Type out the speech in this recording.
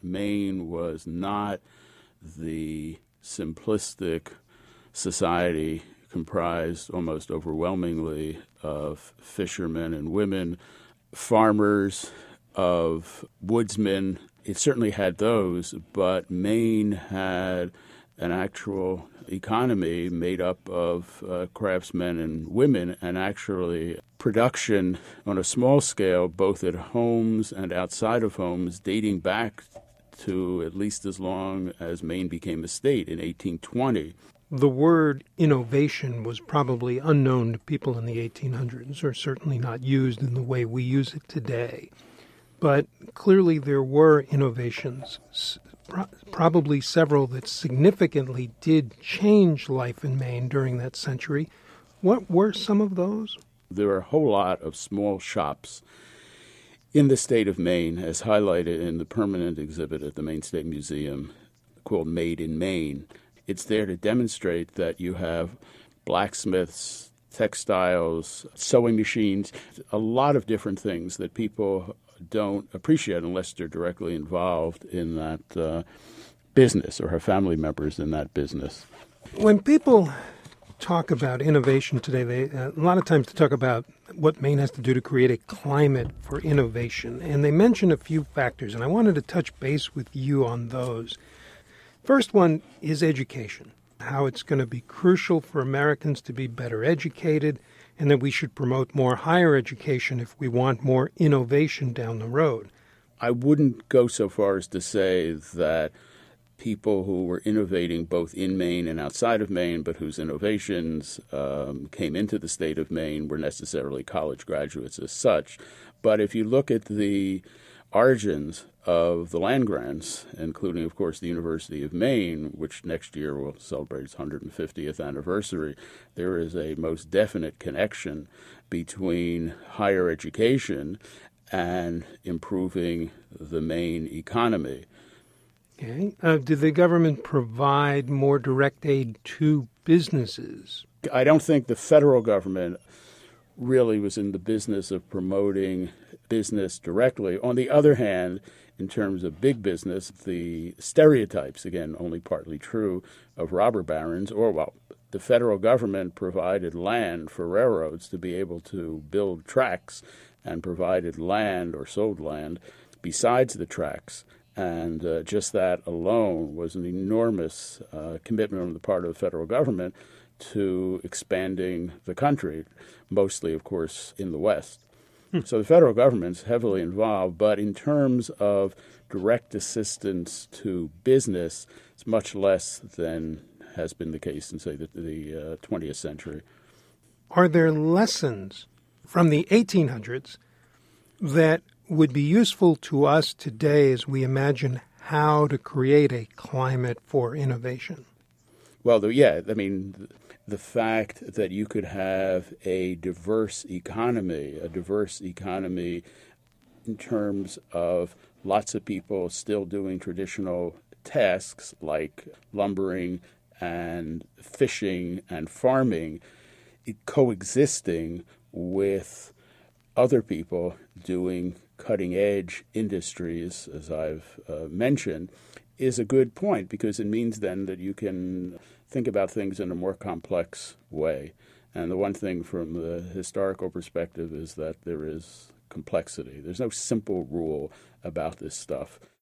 Maine was not the simplistic society comprised almost overwhelmingly of fishermen and women, farmers, of woodsmen. It certainly had those, but Maine had an actual economy made up of craftsmen and women, and actually production on a small scale, both at homes and outside of homes, dating back to at least as long as Maine became a state in 1820. The word innovation was probably unknown to people in the 1800s, or certainly not used in the way we use it today. But clearly there were innovations, probably several that significantly did change life in Maine during that century. What were some of those? There are a whole lot of small shops in the state of Maine, as highlighted in the permanent exhibit at the Maine State Museum called Made in Maine. It's there to demonstrate that you have blacksmiths, textiles, sewing machines, a lot of different things that people don't appreciate unless they're directly involved in that business or have family members in that business. When people talk about innovation today, a lot of times they talk about what Maine has to do to create a climate for innovation, and they mention a few factors, and I wanted to touch base with you on those. First one is education, how it's going to be crucial for Americans to be better educated, and that we should promote more higher education if we want more innovation down the road. I wouldn't go so far as to say that people who were innovating both in Maine and outside of Maine, but whose innovations came into the state of Maine, were necessarily college graduates as such. But if you look at the origins of the land grants, including, of course, the University of Maine, which next year will celebrate its 150th anniversary, there is a most definite connection between higher education and improving the Maine economy. Okay. Did the government provide more direct aid to businesses? I don't think the federal government really was in the business of promoting business directly. On the other hand, in terms of big business, the stereotypes, again, only partly true, of robber barons, the federal government provided land for railroads to be able to build tracks and provided land or sold land besides the tracks. And just that alone was an enormous commitment on the part of the federal government to expanding the country, mostly, of course, in the West. So the federal government's heavily involved, but in terms of direct assistance to business, it's much less than has been the case in, say, the 20th century. Are there lessons from the 1800s that would be useful to us today as we imagine how to create a climate for innovation? Well, the fact that you could have a diverse economy in terms of lots of people still doing traditional tasks like lumbering and fishing and farming, coexisting with other people doing cutting-edge industries, as I've mentioned, is a good point, because it means then that you can think about things in a more complex way. And the one thing from the historical perspective is that there is complexity. There's no simple rule about this stuff.